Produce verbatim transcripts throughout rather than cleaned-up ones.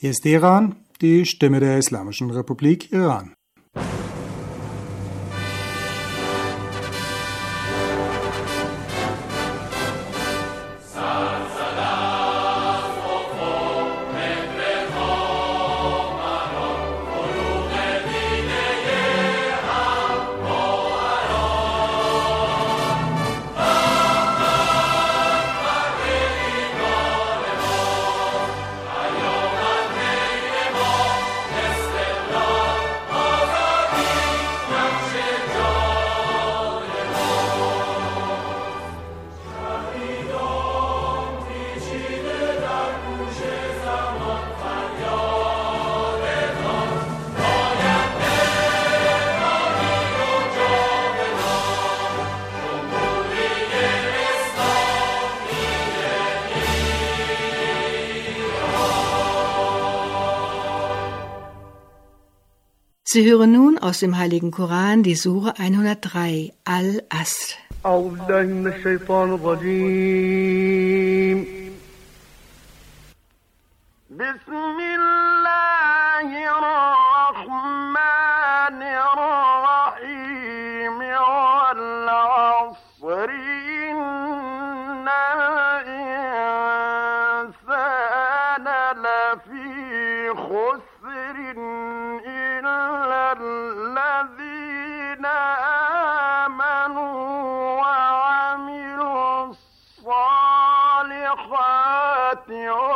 Hier ist Iran, die Stimme der Islamischen Republik Iran. Sie hören nun aus dem Heiligen Koran die Sure hundertdrei, Al-Asr. أعوذ بالله من الشيطان الرجيم بسم الله الرحمن الرحيم والعصر إن الإنسان لفي خسر الذين آمنوا وعملوا الصالحات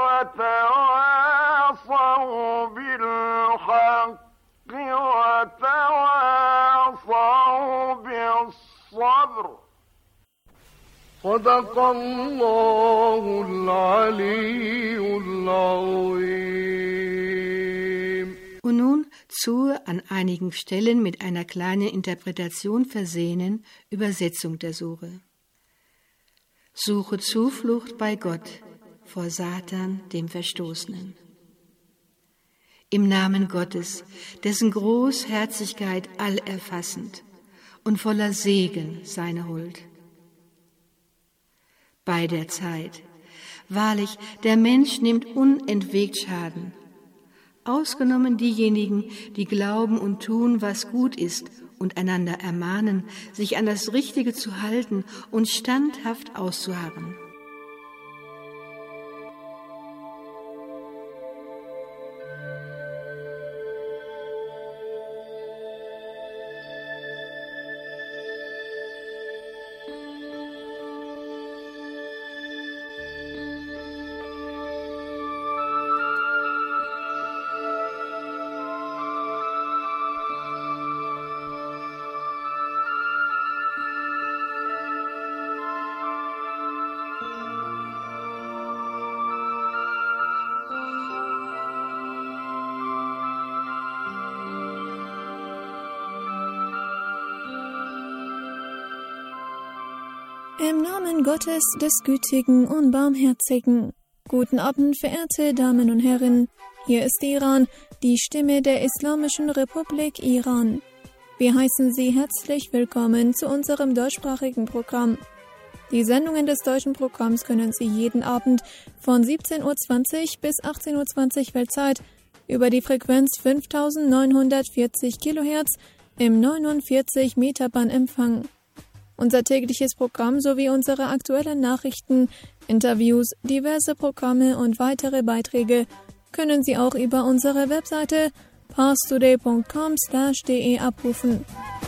وتواصوا بالحق وتواصوا بالصبر صدق الله العلي العظيم. Und nun zur an einigen Stellen mit einer kleinen Interpretation versehenen Übersetzung der Sure. Suche Zuflucht bei Gott vor Satan, dem Verstoßenen. Im Namen Gottes, dessen Großherzigkeit allerfassend und voller Segen seine Huld. Bei der Zeit, wahrlich, der Mensch nimmt unentwegt Schaden, ausgenommen diejenigen, die glauben und tun, was gut ist, und einander ermahnen, sich an das Richtige zu halten und standhaft auszuharren. Im Namen Gottes, des Gütigen und Barmherzigen. Guten Abend, verehrte Damen und Herren. Hier ist Iran, die Stimme der Islamischen Republik Iran. Wir heißen Sie herzlich willkommen zu unserem deutschsprachigen Programm. Die Sendungen des deutschen Programms können Sie jeden Abend von siebzehn Uhr zwanzig bis achtzehn Uhr zwanzig Weltzeit über die Frequenz fünftausendneunhundertvierzig Kilohertz im neunundvierzig Meter Band empfangen. Unser tägliches Programm sowie unsere aktuellen Nachrichten, Interviews, diverse Programme und weitere Beiträge können Sie auch über unsere Webseite parstoday punkt com slash de abrufen.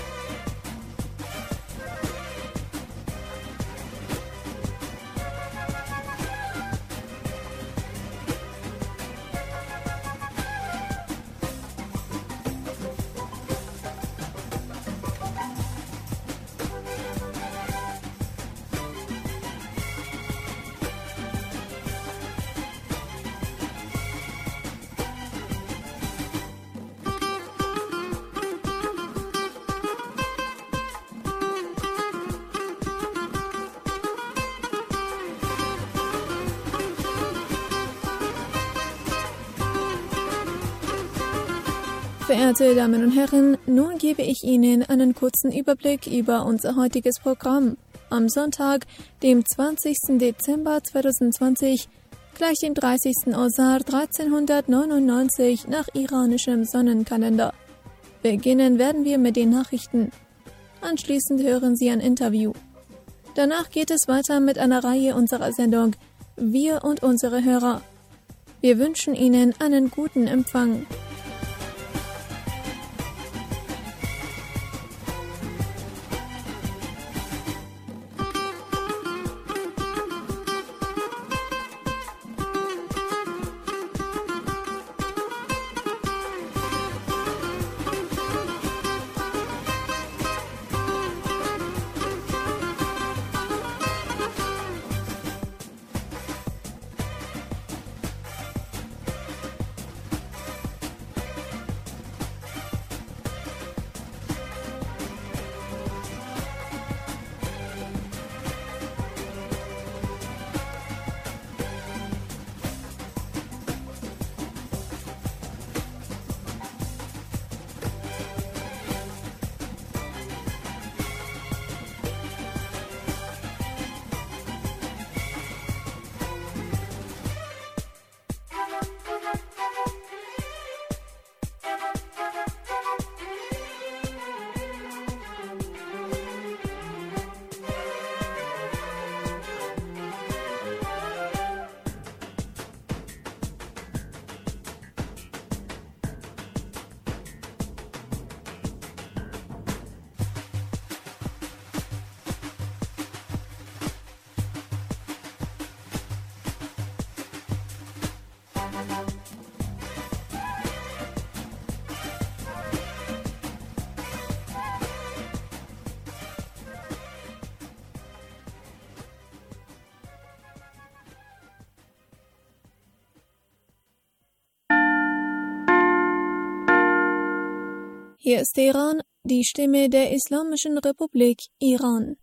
Verehrte Damen und Herren, nun gebe ich Ihnen einen kurzen Überblick über unser heutiges Programm. Am Sonntag, dem zwanzigsten Dezember zweitausendzwanzig, gleich dem dreißigsten Osar dreizehnhundertneunundneunzig nach iranischem Sonnenkalender. Beginnen werden wir mit den Nachrichten. Anschließend hören Sie ein Interview. Danach geht es weiter mit einer Reihe unserer Sendung Wir und unsere Hörer. Wir wünschen Ihnen einen guten Empfang. Hier ist Teheran, die Stimme der Islamischen Republik Iran.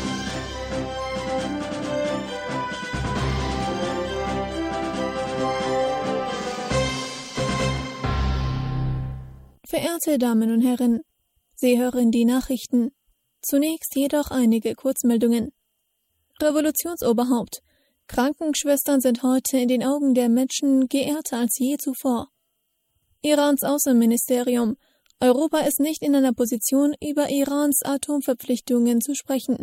Verehrte Damen und Herren, Sie hören die Nachrichten. Zunächst jedoch einige Kurzmeldungen. Revolutionsoberhaupt. Krankenschwestern sind heute in den Augen der Menschen geehrter als je zuvor. Irans Außenministerium. Europa ist nicht in einer Position, über Irans Atomverpflichtungen zu sprechen.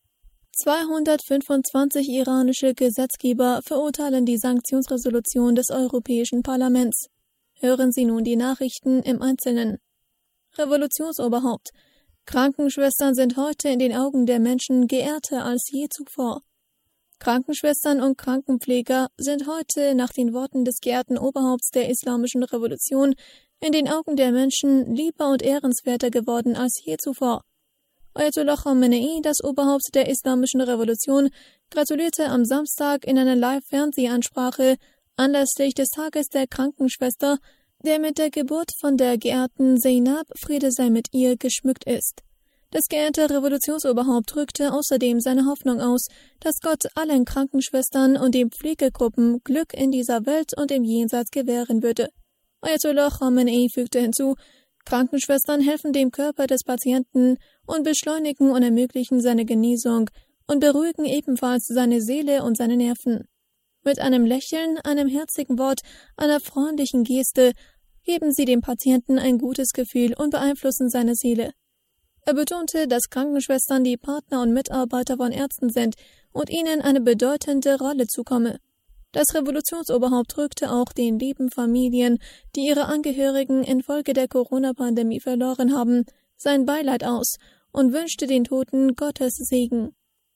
zweihundertfünfundzwanzig iranische Gesetzgeber verurteilen die Sanktionsresolution des Europäischen Parlaments. Hören Sie nun die Nachrichten im Einzelnen. Revolutionsoberhaupt. Krankenschwestern sind heute in den Augen der Menschen geehrter als je zuvor. Krankenschwestern und Krankenpfleger sind heute nach den Worten des geehrten Oberhaupts der Islamischen Revolution in den Augen der Menschen lieber und ehrenswerter geworden als je zuvor. Ayatollah Khamenei, das Oberhaupt der Islamischen Revolution, gratulierte am Samstag in einer Live-Fernsehansprache anlässlich des Tages der Krankenschwester, der mit der Geburt von der geehrten Zeynab, Friede sei mit ihr, geschmückt ist. Das geehrte Revolutionsoberhaupt drückte außerdem seine Hoffnung aus, dass Gott allen Krankenschwestern und den Pflegegruppen Glück in dieser Welt und im Jenseits gewähren würde. Ayatollah Khamenei fügte hinzu, Krankenschwestern helfen dem Körper des Patienten und beschleunigen und ermöglichen seine Genesung und beruhigen ebenfalls seine Seele und seine Nerven. Mit einem Lächeln, einem herzigen Wort, einer freundlichen Geste geben sie dem Patienten ein gutes Gefühl und beeinflussen seine Seele. Er betonte, dass Krankenschwestern die Partner und Mitarbeiter von Ärzten sind und ihnen eine bedeutende Rolle zukomme. Das Revolutionsoberhaupt drückte auch den lieben Familien, die ihre Angehörigen infolge der Corona-Pandemie verloren haben, sein Beileid aus und wünschte den Toten Gottes Segen.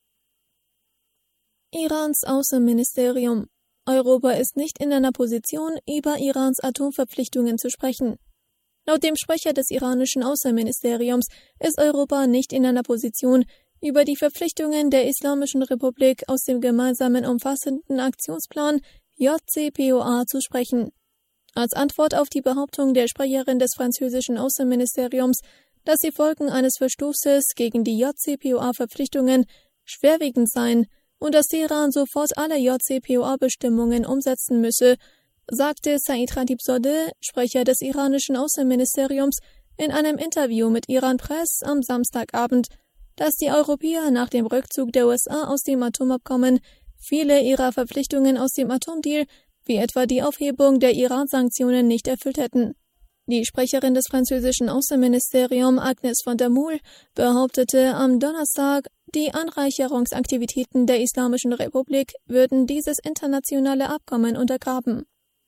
Irans Außenministerium. Europa ist nicht in einer Position, über Irans Atomverpflichtungen zu sprechen. Laut dem Sprecher des iranischen Außenministeriums ist Europa nicht in einer Position, über die Verpflichtungen der Islamischen Republik aus dem gemeinsamen umfassenden Aktionsplan J C P O A zu sprechen. Als Antwort auf die Behauptung der Sprecherin des französischen Außenministeriums, dass die Folgen eines Verstoßes gegen die J C P O A-Verpflichtungen schwerwiegend seien und dass Teheran sofort alle J C P O A-Bestimmungen umsetzen müsse, sagte Said Khatibzadeh, Sprecher des iranischen Außenministeriums, in einem Interview mit Iran Press am Samstagabend, dass die Europäer nach dem Rückzug der U S A aus dem Atomabkommen viele ihrer Verpflichtungen aus dem Atomdeal, wie etwa die Aufhebung der Iran-Sanktionen, nicht erfüllt hätten. Die Sprecherin des französischen Außenministeriums, Agnes van der Moel, behauptete am Donnerstag, die Anreicherungsaktivitäten der Islamischen Republik würden dieses internationale Abkommen untergraben.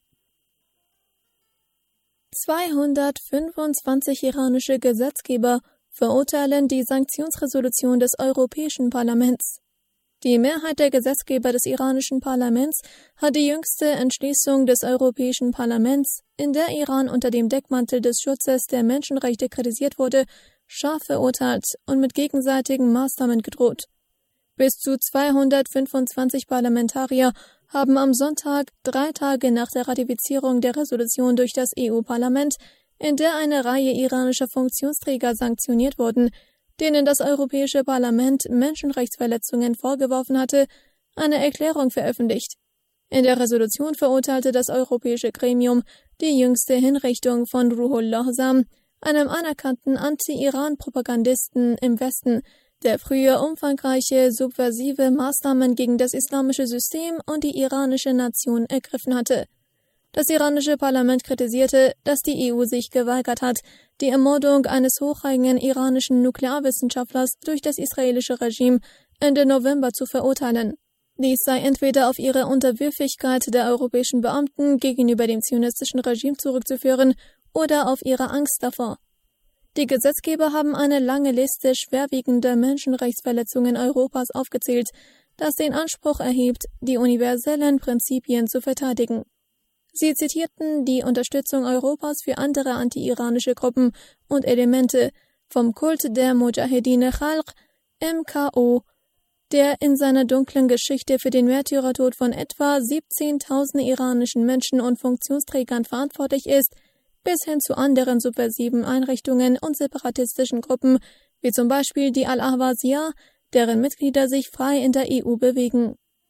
zweihundertfünfundzwanzig iranische Gesetzgeber verurteilen die Sanktionsresolution des Europäischen Parlaments. Die Mehrheit der Gesetzgeber des iranischen Parlaments hat die jüngste Entschließung des Europäischen Parlaments, in der Iran unter dem Deckmantel des Schutzes der Menschenrechte kritisiert wurde, scharf verurteilt und mit gegenseitigen Maßnahmen gedroht. Bis zu zweihundertfünfundzwanzig Parlamentarier haben am Sonntag, drei Tage nach der Ratifizierung der Resolution durch das E U-Parlament, in der eine Reihe iranischer Funktionsträger sanktioniert wurden, denen das Europäische Parlament Menschenrechtsverletzungen vorgeworfen hatte, eine Erklärung veröffentlicht. In der Resolution verurteilte das europäische Gremium die jüngste Hinrichtung von Ruhollah Sam, einem anerkannten Anti-Iran-Propagandisten im Westen, der früher umfangreiche subversive Maßnahmen gegen das islamische System und die iranische Nation ergriffen hatte. Das iranische Parlament kritisierte, dass die E U sich geweigert hat, die Ermordung eines hochrangigen iranischen Nuklearwissenschaftlers durch das israelische Regime Ende November zu verurteilen. Dies sei entweder auf ihre Unterwürfigkeit der europäischen Beamten gegenüber dem zionistischen Regime zurückzuführen oder auf ihre Angst davor. Die Gesetzgeber haben eine lange Liste schwerwiegender Menschenrechtsverletzungen Europas aufgezählt, das den Anspruch erhebt, die universellen Prinzipien zu verteidigen. Sie zitierten die Unterstützung Europas für andere anti-iranische Gruppen und Elemente vom Kult der Mujahedin Khalq, M K O, der in seiner dunklen Geschichte für den Märtyrertod von etwa siebzehntausend iranischen Menschen und Funktionsträgern verantwortlich ist, bis hin zu anderen subversiven Einrichtungen und separatistischen Gruppen, wie zum Beispiel die Al-Ahwaziyah, deren Mitglieder sich frei in der E U bewegen.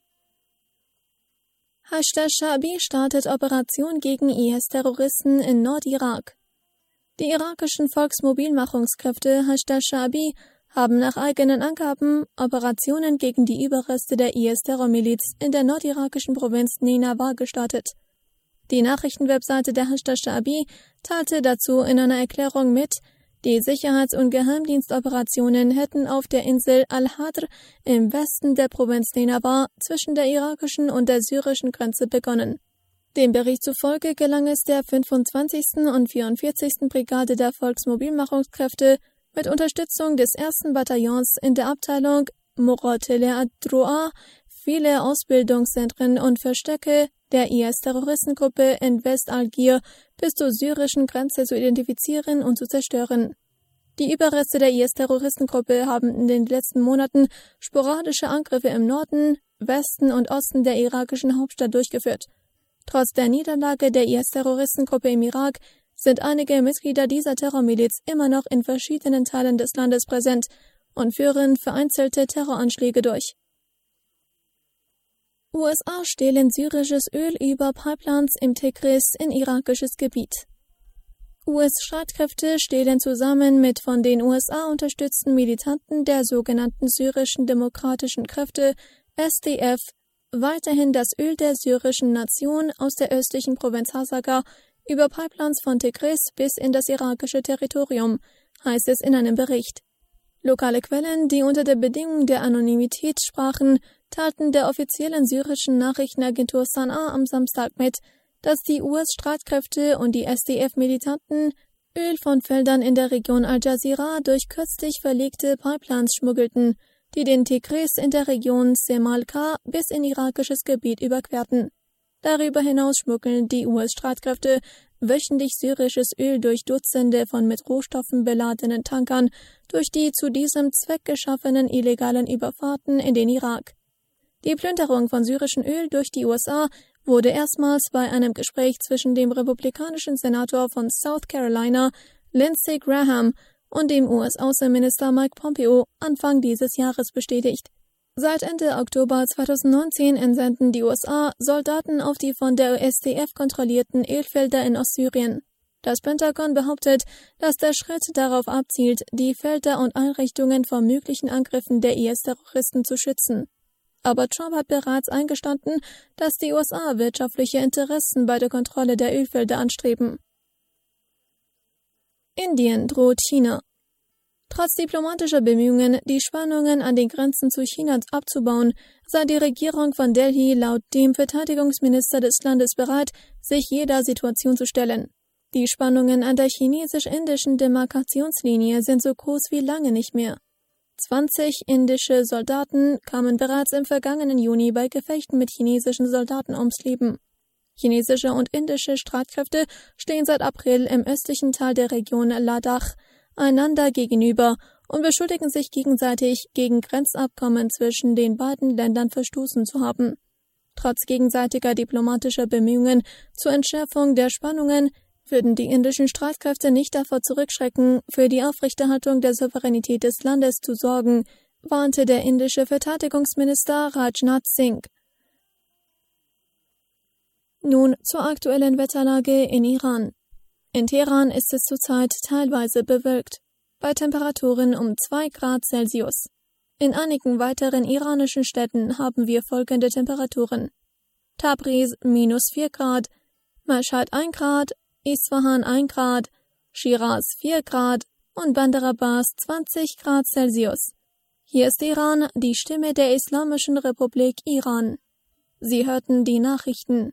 Hashd Sha'bi startet Operation gegen I S-Terroristen in Nordirak. Die irakischen Volksmobilmachungskräfte Hashd Sha'bi haben nach eigenen Angaben Operationen gegen die Überreste der I S-Terrormiliz in der nordirakischen Provinz Nenava gestartet. Die Nachrichtenwebseite der Hashd Sha'bi teilte dazu in einer Erklärung mit, die Sicherheits- und Geheimdienstoperationen hätten auf der Insel Al-Hadr im Westen der Provinz Nenava zwischen der irakischen und der syrischen Grenze begonnen. Dem Bericht zufolge gelang es der fünfundzwanzigsten und vierundvierzigsten Brigade der Volksmobilmachungskräfte mit Unterstützung des ersten Bataillons in der Abteilung Muqatele ad-Droa viele Ausbildungszentren und Verstecke der I S-Terroristengruppe in West-Algier bis zur syrischen Grenze zu identifizieren und zu zerstören. Die Überreste der I S-Terroristengruppe haben in den letzten Monaten sporadische Angriffe im Norden, Westen und Osten der irakischen Hauptstadt durchgeführt. Trotz der Niederlage der I S-Terroristengruppe im Irak sind einige Mitglieder dieser Terrormiliz immer noch in verschiedenen Teilen des Landes präsent und führen vereinzelte Terroranschläge durch. U S A stehlen syrisches Öl über Pipelines im Tigris in irakisches Gebiet. U S-Streitkräfte stehlen zusammen mit von den U S A unterstützten Militanten der sogenannten syrischen demokratischen Kräfte S D F weiterhin das Öl der syrischen Nation aus der östlichen Provinz Hasaka über Pipelines von Tigris bis in das irakische Territorium, heißt es in einem Bericht. Lokale Quellen, die unter der Bedingung der Anonymität sprachen, teilten der offiziellen syrischen Nachrichtenagentur San'a am Samstag mit, dass die U S-Streitkräfte und die S D F-Militanten Öl von Feldern in der Region Al-Jazira durch kürzlich verlegte Pipelines schmuggelten, die den Tigris in der Region Semalka bis in irakisches Gebiet überquerten. Darüber hinaus schmuggeln die U S-Streitkräfte wöchentlich syrisches Öl durch Dutzende von mit Rohstoffen beladenen Tankern durch die zu diesem Zweck geschaffenen illegalen Überfahrten in den Irak. Die Plünderung von syrischem Öl durch die U S A wurde erstmals bei einem Gespräch zwischen dem republikanischen Senator von South Carolina, Lindsey Graham, und dem U S-Außenminister Mike Pompeo Anfang dieses Jahres bestätigt. Seit Ende Oktober zweitausendneunzehn entsenden die U S A Soldaten auf die von der S D F kontrollierten Ölfelder in Ostsyrien. Das Pentagon behauptet, dass der Schritt darauf abzielt, die Felder und Einrichtungen vor möglichen Angriffen der I S-Terroristen zu schützen. aber Trump hat bereits eingestanden, dass die U S A wirtschaftliche Interessen bei der Kontrolle der Ölfelder anstreben. Indien droht China. Trotz diplomatischer Bemühungen, die Spannungen an den Grenzen zu China abzubauen, sei die Regierung von Delhi laut dem Verteidigungsminister des Landes bereit, sich jeder Situation zu stellen. Die Spannungen an der chinesisch-indischen Demarkationslinie sind so groß wie lange nicht mehr. zwanzig indische Soldaten kamen bereits im vergangenen Juni bei Gefechten mit chinesischen Soldaten ums Leben. Chinesische und indische Streitkräfte stehen seit April im östlichen Teil der Region Ladakh einander gegenüber und beschuldigen sich gegenseitig, gegen Grenzabkommen zwischen den beiden Ländern verstoßen zu haben. Trotz gegenseitiger diplomatischer Bemühungen zur Entschärfung der Spannungen würden die indischen Streitkräfte nicht davor zurückschrecken, für die Aufrechterhaltung der Souveränität des Landes zu sorgen, warnte der indische Verteidigungsminister Rajnath Singh. Nun zur aktuellen Wetterlage in Iran. In Teheran ist es zurzeit teilweise bewölkt, bei Temperaturen um zwei Grad Celsius. In einigen weiteren iranischen Städten haben wir folgende Temperaturen: Tabriz minus vier Grad, Mashhad ein Grad, Isfahan ein Grad, Shiraz vier Grad und Bandar Abbas zwanzig Grad Celsius. Hier ist Iran, die Stimme der Islamischen Republik Iran. Sie hörten die Nachrichten.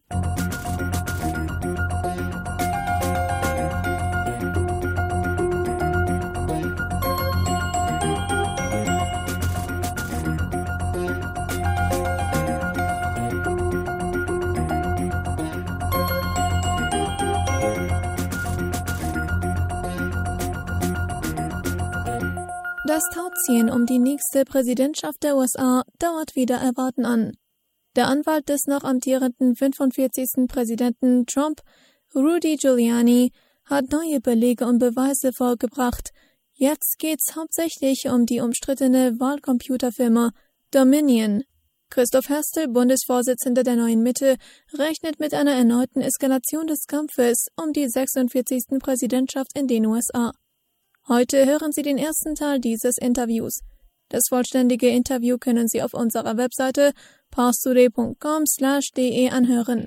Das Tauziehen um die nächste Präsidentschaft der U S A dauert wieder Erwarten an. Der Anwalt des noch amtierenden fünfundvierzigsten Präsidenten Trump, Rudy Giuliani, hat neue Belege und Beweise vorgebracht. Jetzt geht's hauptsächlich um die umstrittene Wahlcomputerfirma Dominion. Christoph Herstel, Bundesvorsitzender der Neuen Mitte, rechnet mit einer erneuten Eskalation des Kampfes um die sechsundvierzigste Präsidentschaft in den U S A. Heute hören Sie den ersten Teil dieses Interviews. Das vollständige Interview können Sie auf unserer Webseite parstoday punkt com slash de anhören.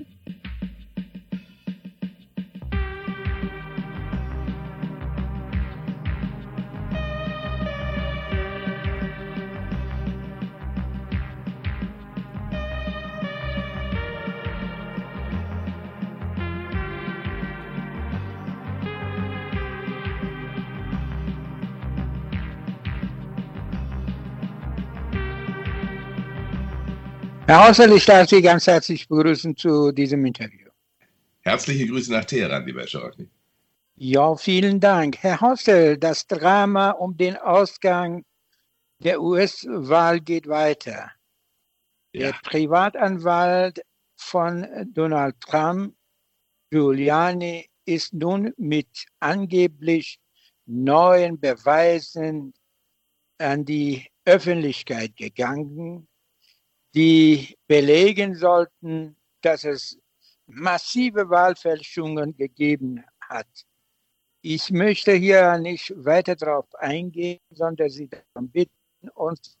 Herr Haustel, ich darf Sie ganz herzlich begrüßen zu diesem Interview. Herzliche Grüße nach Teheran, lieber Herr Scharachny. Ja, vielen Dank. Herr Haustel, das Drama um den Ausgang der U S-Wahl geht weiter. Ja. Der Privatanwalt von Donald Trump, Giuliani, ist nun mit angeblich neuen Beweisen an die Öffentlichkeit gegangen, die belegen sollten, dass es massive Wahlfälschungen gegeben hat. Ich möchte hier nicht weiter darauf eingehen, sondern Sie darum bitten, uns,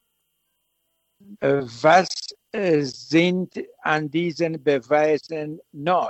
äh, was äh, sind an diesen Beweisen neu?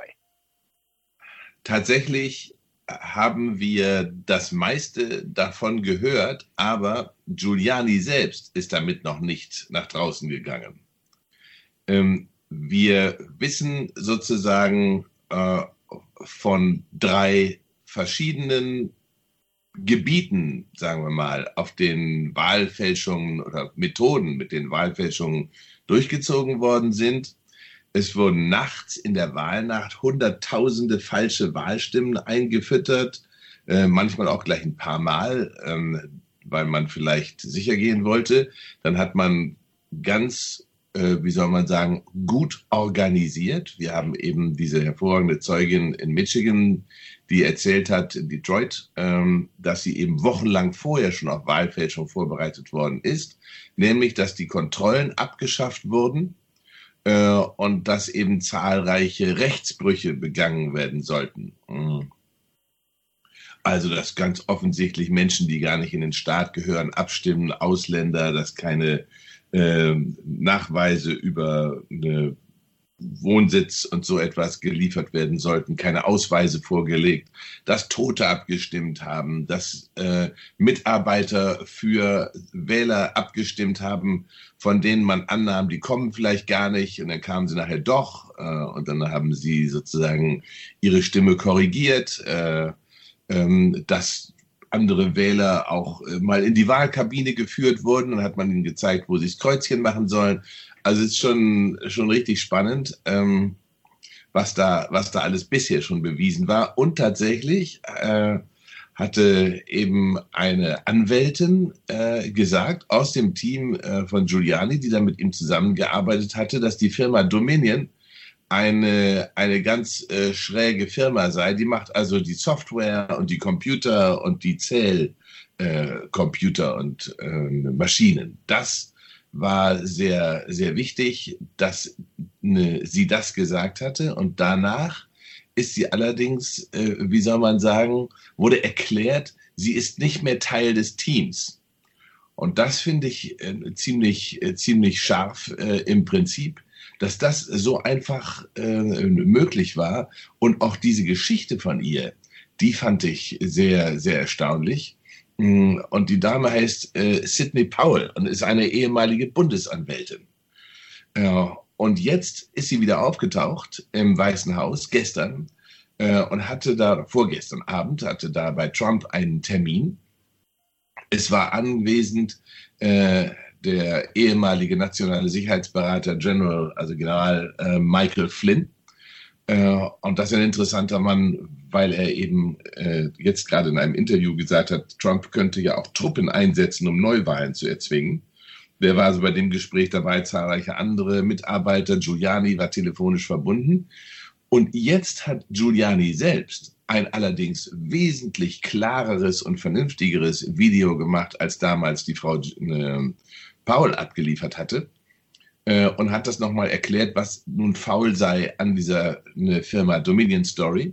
Tatsächlich haben wir das meiste davon gehört, aber Giuliani selbst ist damit noch nicht nach draußen gegangen. Ähm, wir wissen sozusagen äh, von drei verschiedenen Gebieten, sagen wir mal, auf den Wahlfälschungen oder Methoden, mit denen Wahlfälschungen durchgezogen worden sind. Es wurden nachts in der Wahlnacht hunderttausende falsche Wahlstimmen eingefüttert, äh, manchmal auch gleich ein paar Mal, ähm, weil man vielleicht sicher gehen wollte. Dann hat man ganz wie soll man sagen, gut organisiert. Wir haben eben diese hervorragende Zeugin in Michigan, die erzählt hat, in Detroit, dass sie eben wochenlang vorher schon auf Wahlfälschung vorbereitet worden ist, nämlich, dass die Kontrollen abgeschafft wurden und dass eben zahlreiche Rechtsbrüche begangen werden sollten. Also, dass ganz offensichtlich Menschen, die gar nicht in den Staat gehören, abstimmen, Ausländer, dass keine äh, Nachweise über eine Wohnsitz und so etwas geliefert werden sollten, keine Ausweise vorgelegt, dass Tote abgestimmt haben, dass äh, Mitarbeiter für Wähler abgestimmt haben, von denen man annahm, die kommen vielleicht gar nicht, und dann kamen sie nachher doch, äh, und dann haben sie sozusagen ihre Stimme korrigiert, äh, ähm, dass andere Wähler auch äh, mal in die Wahlkabine geführt wurden, und dann hat man ihnen gezeigt, wo sie das Kreuzchen machen sollen. Also es ist schon, schon richtig spannend, ähm, was da, was da alles bisher schon bewiesen war. Und tatsächlich äh, hatte eben eine Anwältin äh, gesagt aus dem Team äh, von Giuliani, die da mit ihm zusammengearbeitet hatte, dass die Firma Dominion eine, eine ganz äh, schräge Firma sei. Die macht also die Software und die Computer und die Zählcomputer äh, und äh, Maschinen. Das war sehr, sehr wichtig, dass ne, sie das gesagt hatte. Und danach ist sie allerdings, äh, wie soll man sagen, wurde erklärt, sie ist nicht mehr Teil des Teams. Und das finde ich äh, ziemlich, äh, ziemlich scharf äh, im Prinzip, dass das so einfach äh, möglich war. Und auch diese Geschichte von ihr, die fand ich sehr, sehr erstaunlich. Und die Dame heißt äh, Sidney Powell und ist eine ehemalige Bundesanwältin. Äh, und jetzt ist sie wieder aufgetaucht im Weißen Haus, gestern, äh, und hatte da, vorgestern Abend, hatte da bei Trump einen Termin. Es war anwesend äh, der ehemalige nationale Sicherheitsberater General, also General äh, Michael Flynn. Äh, und das ist ein interessanter Mann, weil er eben äh, jetzt gerade in einem Interview gesagt hat, Trump könnte ja auch Truppen einsetzen, um Neuwahlen zu erzwingen. Der war also bei dem Gespräch dabei, zahlreiche andere Mitarbeiter. Giuliani war telefonisch verbunden. Und jetzt hat Giuliani selbst ein allerdings wesentlich klareres und vernünftigeres Video gemacht, als damals die Frau äh, Powell abgeliefert hatte. Und hat das nochmal erklärt, was nun faul sei an dieser eine Firma Dominion Story,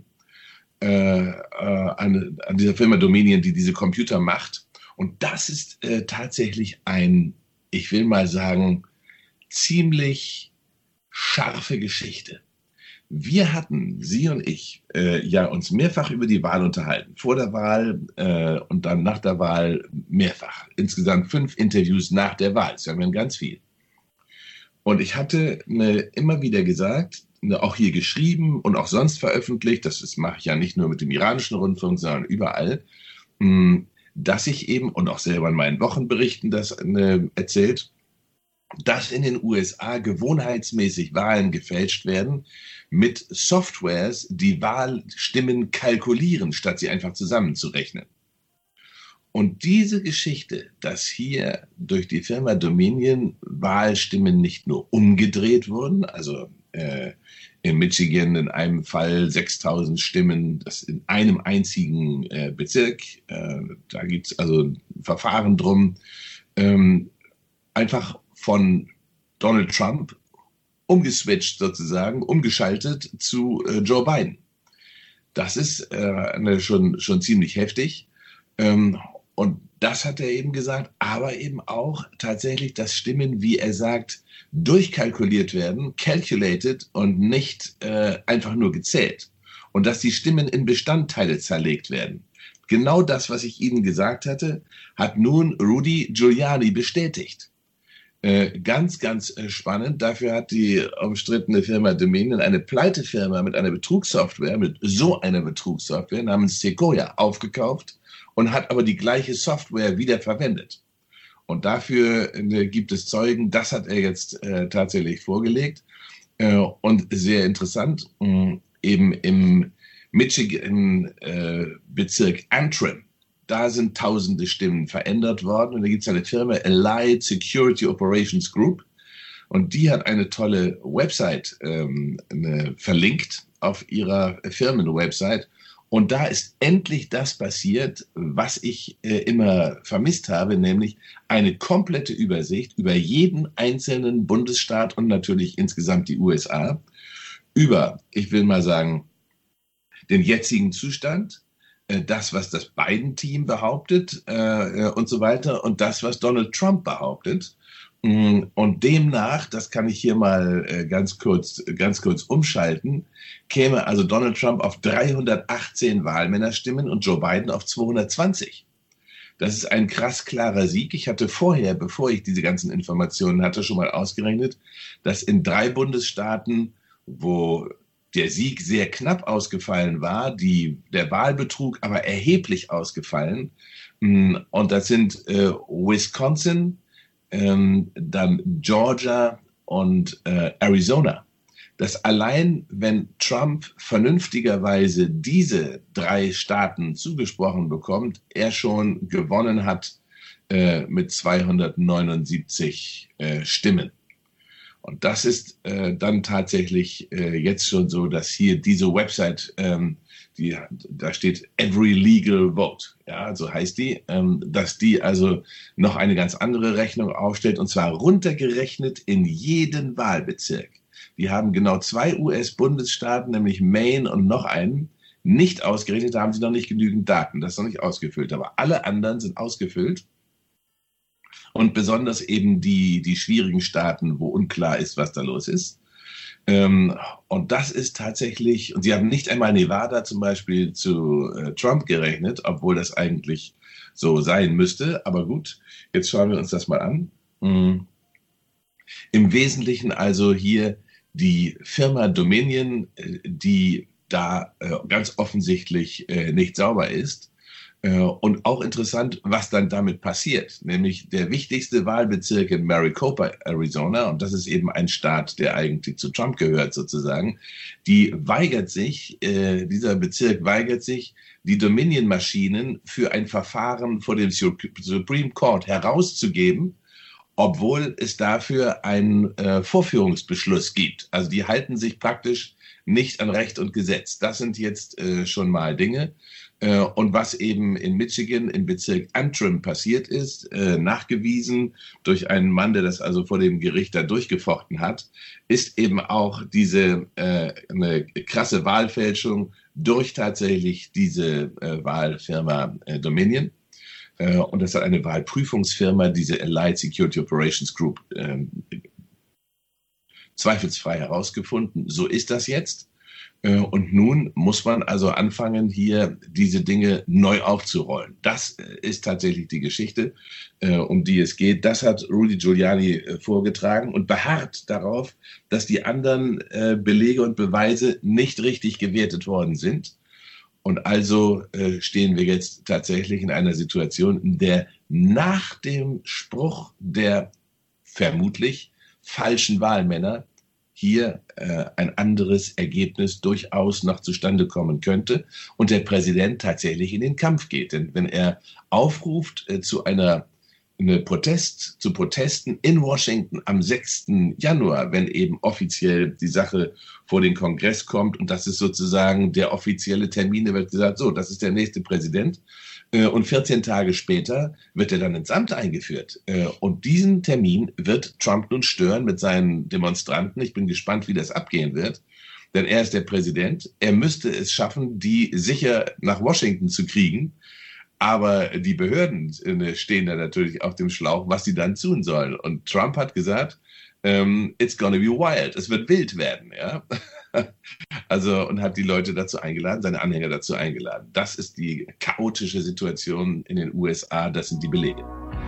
äh, äh, an, an dieser Firma Dominion, die diese Computer macht. Und das ist äh, tatsächlich ein, ich will mal sagen, ziemlich scharfe Geschichte. Wir hatten, Sie und ich, äh, ja uns mehrfach über die Wahl unterhalten, vor der Wahl äh, und dann nach der Wahl mehrfach. Insgesamt fünf Interviews nach der Wahl, das haben wir ganz viel. Und ich hatte ne, immer wieder gesagt, ne, auch hier geschrieben und auch sonst veröffentlicht, das, das mache ich ja nicht nur mit dem iranischen Rundfunk, sondern überall, mh, dass ich eben, und auch selber in meinen Wochenberichten das ne, erzählt, dass in den U S A gewohnheitsmäßig Wahlen gefälscht werden mit Softwares, die Wahlstimmen kalkulieren, statt sie einfach zusammenzurechnen. Und diese Geschichte, dass hier durch die Firma Dominion Wahlstimmen nicht nur umgedreht wurden, also äh, in Michigan in einem Fall sechstausend Stimmen, das in einem einzigen äh, Bezirk, äh, da gibt es also ein Verfahren drum, ähm, einfach von Donald Trump umgeswitcht sozusagen, umgeschaltet zu äh, Joe Biden. Das ist äh, eine, schon, schon ziemlich heftig. Ähm, Und das hat er eben gesagt, aber eben auch tatsächlich, dass Stimmen, wie er sagt, durchkalkuliert werden, calculated und nicht äh, einfach nur gezählt. Und dass die Stimmen in Bestandteile zerlegt werden. Genau das, was ich Ihnen gesagt hatte, hat nun Rudy Giuliani bestätigt. Äh, ganz, ganz äh, spannend. Dafür hat die umstrittene Firma Dominion eine Pleitefirma mit einer Betrugssoftware, mit so einer Betrugssoftware namens Sequoia aufgekauft und hat aber die gleiche Software wieder verwendet. Und dafür äh, gibt es Zeugen, das hat er jetzt äh, tatsächlich vorgelegt. Äh, und sehr interessant, mh, eben im Michigan-Bezirk äh, Antrim, da sind tausende Stimmen verändert worden. Und da gibt es eine Firma, Allied Security Operations Group. Und die hat eine tolle Website ähm, eine, verlinkt auf ihrer Firmenwebsite. Und da ist endlich das passiert, was ich äh, immer vermisst habe, nämlich eine komplette Übersicht über jeden einzelnen Bundesstaat und natürlich insgesamt die U S A, über, ich will mal sagen, den jetzigen Zustand, äh, das, was das Biden-Team behauptet äh, und so weiter und das, was Donald Trump behauptet. Und demnach, das kann ich hier mal ganz kurz, ganz kurz umschalten, käme also Donald Trump auf dreihundertachtzehn Wahlmännerstimmen und Joe Biden auf zweihundertzwanzig. Das ist ein krass klarer Sieg. Ich hatte vorher, bevor ich diese ganzen Informationen hatte, schon mal ausgerechnet, dass in drei Bundesstaaten, wo der Sieg sehr knapp ausgefallen war, die, der Wahlbetrug aber erheblich ausgefallen. Und das sind äh, Wisconsin, ähm, dann Georgia und äh, Arizona. Dass allein, wenn Trump vernünftigerweise diese drei Staaten zugesprochen bekommt, er schon gewonnen hat äh, mit zweihundertneunundsiebzig äh, Stimmen. Und das ist äh, dann tatsächlich äh, jetzt schon so, dass hier diese Website, ähm, die, da steht Every Legal Vote, ja, so heißt die, ähm, dass die also noch eine ganz andere Rechnung aufstellt, und zwar runtergerechnet in jeden Wahlbezirk. Die haben genau zwei U S-Bundesstaaten, nämlich Maine und noch einen, nicht ausgerechnet, da haben sie noch nicht genügend Daten, das ist noch nicht ausgefüllt, aber alle anderen sind ausgefüllt. Und besonders eben die, die schwierigen Staaten, wo unklar ist, was da los ist. Ähm, und das ist tatsächlich, und sie haben nicht einmal Nevada zum Beispiel zu äh, Trump gerechnet, obwohl das eigentlich so sein müsste. Aber gut, jetzt schauen wir uns das mal an. Mhm. Im Wesentlichen also hier die Firma Dominion, äh, die da äh, ganz offensichtlich äh, nicht sauber ist. Und auch interessant, was dann damit passiert, nämlich der wichtigste Wahlbezirk in Maricopa, Arizona, und das ist eben ein Staat, der eigentlich zu Trump gehört sozusagen, die weigert sich, äh, dieser Bezirk weigert sich, die Dominion-Maschinen für ein Verfahren vor dem Supreme Court herauszugeben, obwohl es dafür einen äh, Vorführungsbeschluss gibt. Also die halten sich praktisch nicht an Recht und Gesetz. Das sind jetzt äh, schon mal Dinge. Und was eben in Michigan im Bezirk Antrim passiert ist, äh, nachgewiesen durch einen Mann, der das also vor dem Gericht da durchgefochten hat, ist eben auch diese äh, eine krasse Wahlfälschung durch tatsächlich diese äh, Wahlfirma äh, Dominion. Äh, und das hat eine Wahlprüfungsfirma, diese Allied Security Operations Group, äh, zweifelsfrei herausgefunden. So ist das jetzt. Und nun muss man also anfangen, hier diese Dinge neu aufzurollen. Das ist tatsächlich die Geschichte, um die es geht. Das hat Rudy Giuliani vorgetragen und beharrt darauf, dass die anderen Belege und Beweise nicht richtig gewertet worden sind. Und also stehen wir jetzt tatsächlich in einer Situation, in der nach dem Spruch der vermutlich falschen Wahlmänner hier äh, ein anderes Ergebnis durchaus noch zustande kommen könnte und der Präsident tatsächlich in den Kampf geht. Denn wenn er aufruft äh, zu einer eine Protest, zu Protesten in Washington am sechsten Januar, wenn eben offiziell die Sache vor den Kongress kommt, und das ist sozusagen der offizielle Termin, da wird gesagt, so, das ist der nächste Präsident. Und vierzehn Tage später wird er dann ins Amt eingeführt. Und diesen Termin wird Trump nun stören mit seinen Demonstranten. Ich bin gespannt, wie das abgehen wird. Denn er ist der Präsident. Er müsste es schaffen, die sicher nach Washington zu kriegen. Aber die Behörden stehen da natürlich auf dem Schlauch, was sie dann tun sollen. Und Trump hat gesagt, um, it's gonna be wild. Es wird wild werden, ja. Also, und hat die Leute dazu eingeladen, seine Anhänger dazu eingeladen. Das ist die chaotische Situation in den U S A, das sind die Belege.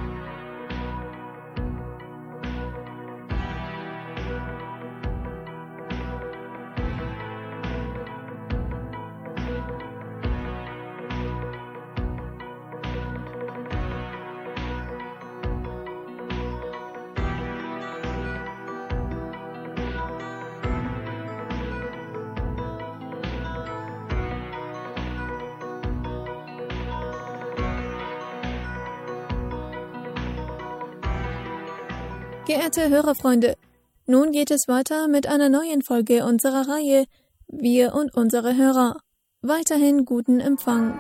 Geehrte Hörerfreunde, nun geht es weiter mit einer neuen Folge unserer Reihe Wir und unsere Hörer. Weiterhin guten Empfang.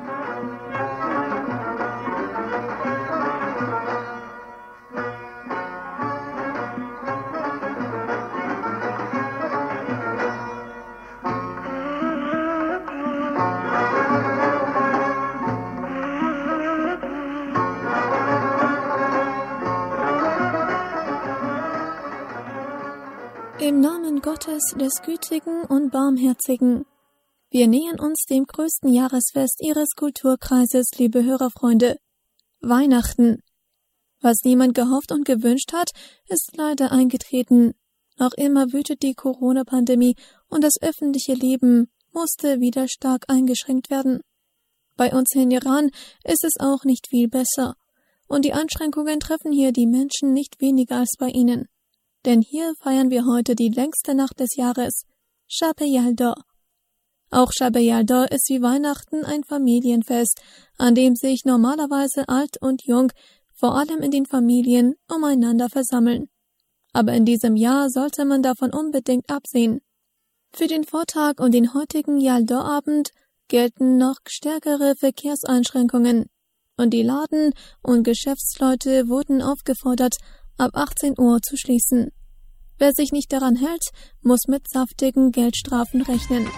Im Namen Gottes, des Gütigen und Barmherzigen. Wir nähern uns dem größten Jahresfest Ihres Kulturkreises, liebe Hörerfreunde. Weihnachten. Was niemand gehofft und gewünscht hat, ist leider eingetreten. Noch immer wütet die Corona-Pandemie und das öffentliche Leben musste wieder stark eingeschränkt werden. Bei uns in Iran ist es auch nicht viel besser. Und die Einschränkungen treffen hier die Menschen nicht weniger als bei ihnen. Denn hier feiern wir heute die längste Nacht des Jahres, Shab Yalda. Auch Shab Yalda ist wie Weihnachten ein Familienfest, an dem sich normalerweise alt und jung, vor allem in den Familien, umeinander versammeln. Aber in diesem Jahr sollte man davon unbedingt absehen. Für den Vortag und den heutigen Yalda-Abend gelten noch stärkere Verkehrseinschränkungen. Und die Laden- und Geschäftsleute wurden aufgefordert, ab achtzehn Uhr zu schließen. Wer sich nicht daran hält, muss mit saftigen Geldstrafen rechnen.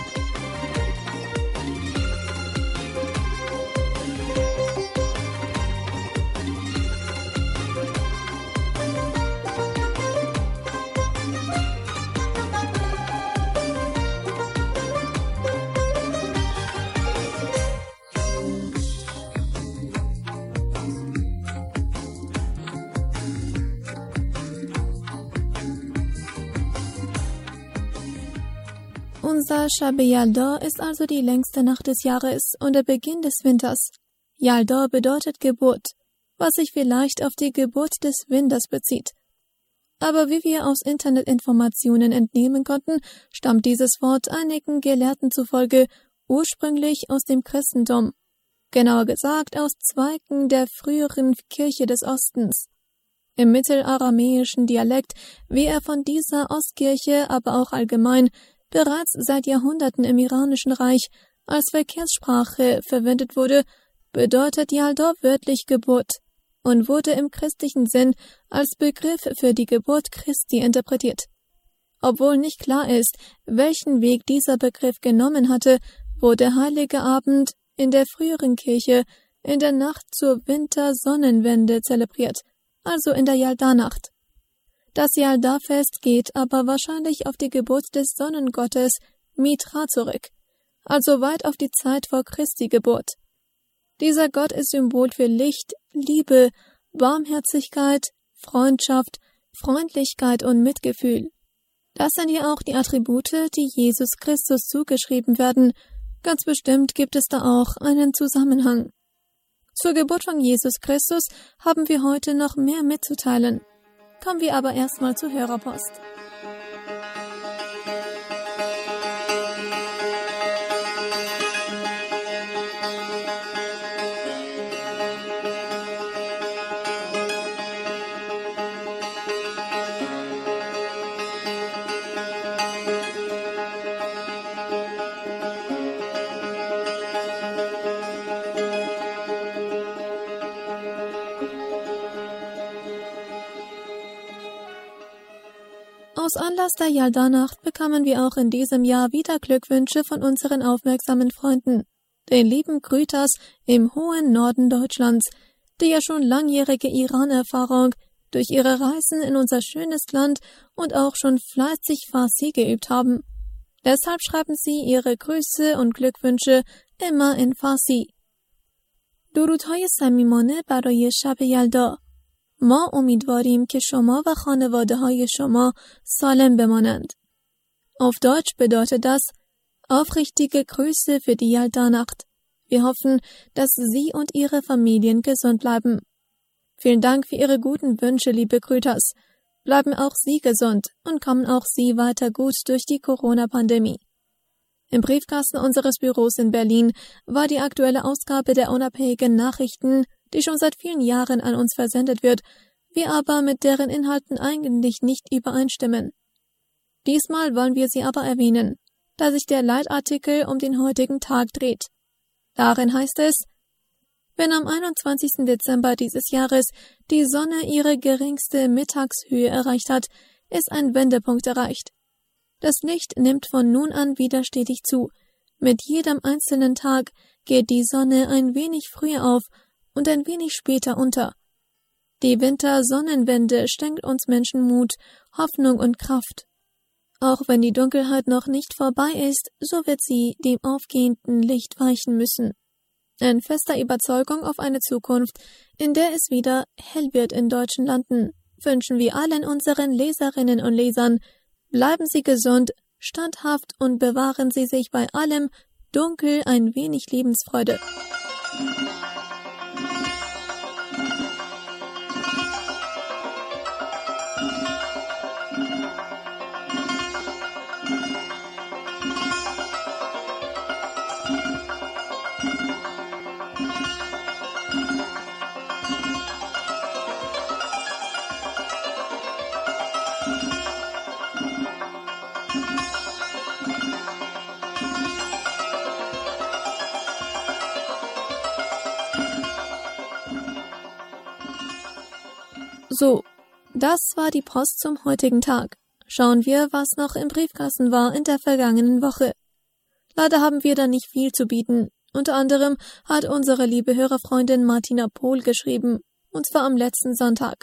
Unser Shab Yalda ist also die längste Nacht des Jahres und der Beginn des Winters. Yalda bedeutet Geburt, was sich vielleicht auf die Geburt des Winters bezieht. Aber wie wir aus Internetinformationen entnehmen konnten, stammt dieses Wort einigen Gelehrten zufolge ursprünglich aus dem Christentum, genauer gesagt aus Zweigen der früheren Kirche des Ostens. Im mittelaramäischen Dialekt, wie er von dieser Ostkirche, aber auch allgemein bereits seit Jahrhunderten im Iranischen Reich als Verkehrssprache verwendet wurde, bedeutet Yalda wörtlich Geburt und wurde im christlichen Sinn als Begriff für die Geburt Christi interpretiert. Obwohl nicht klar ist, welchen Weg dieser Begriff genommen hatte, wurde der Heilige Abend in der früheren Kirche in der Nacht zur Wintersonnenwende zelebriert, also in der Yalda-Nacht. Das Yalda-Fest geht aber wahrscheinlich auf die Geburt des Sonnengottes Mitra zurück, also weit auf die Zeit vor Christi Geburt. Dieser Gott ist Symbol für Licht, Liebe, Barmherzigkeit, Freundschaft, Freundlichkeit und Mitgefühl. Das sind ja auch die Attribute, die Jesus Christus zugeschrieben werden. Ganz bestimmt gibt es da auch einen Zusammenhang. Zur Geburt von Jesus Christus haben wir heute noch mehr mitzuteilen. Kommen wir aber erstmal zur Hörerpost. Aus Anlass der Yalda-Nacht bekamen wir auch in diesem Jahr wieder Glückwünsche von unseren aufmerksamen Freunden, den lieben Grüters im hohen Norden Deutschlands, die ja schon langjährige Iran-Erfahrung durch ihre Reisen in unser schönes Land und auch schon fleißig Farsi geübt haben. Deshalb schreiben sie ihre Grüße und Glückwünsche immer in Farsi. درودهای صمیمانه برای شب یلدا. ما امیدواریم که شما و خانواده‌های شما سالم بمانند. Auf Deutsch bedeutet das aufrichtige Grüße für die Yalda-Nacht. Wir hoffen, dass Sie und Ihre Familien gesund bleiben. Vielen Dank für Ihre guten Wünsche, liebe Grüters. Bleiben auch Sie gesund und kommen auch Sie weiter gut durch die Corona-Pandemie. Im Briefkasten unseres Büros in Berlin war die aktuelle Ausgabe der unabhängigen Nachrichten, die schon seit vielen Jahren an uns versendet wird, wir aber mit deren Inhalten eigentlich nicht übereinstimmen. Diesmal wollen wir sie aber erwähnen, da sich der Leitartikel um den heutigen Tag dreht. Darin heißt es: Wenn am einundzwanzigsten Dezember dieses Jahres die Sonne ihre geringste Mittagshöhe erreicht hat, ist ein Wendepunkt erreicht. Das Licht nimmt von nun an wieder stetig zu. Mit jedem einzelnen Tag geht die Sonne ein wenig früher auf und ein wenig später unter. Die Wintersonnenwende schenkt uns Menschen Mut, Hoffnung und Kraft. Auch wenn die Dunkelheit noch nicht vorbei ist, so wird sie dem aufgehenden Licht weichen müssen. In fester Überzeugung auf eine Zukunft, in der es wieder hell wird in deutschen Landen, wünschen wir allen unseren Leserinnen und Lesern, bleiben Sie gesund, standhaft und bewahren Sie sich bei allem Dunkel ein wenig Lebensfreude. So, das war die Post zum heutigen Tag. Schauen wir, was noch im Briefkasten war in der vergangenen Woche. Leider haben wir da nicht viel zu bieten. Unter anderem hat unsere liebe Hörerfreundin Martina Pohl geschrieben, und zwar am letzten Sonntag.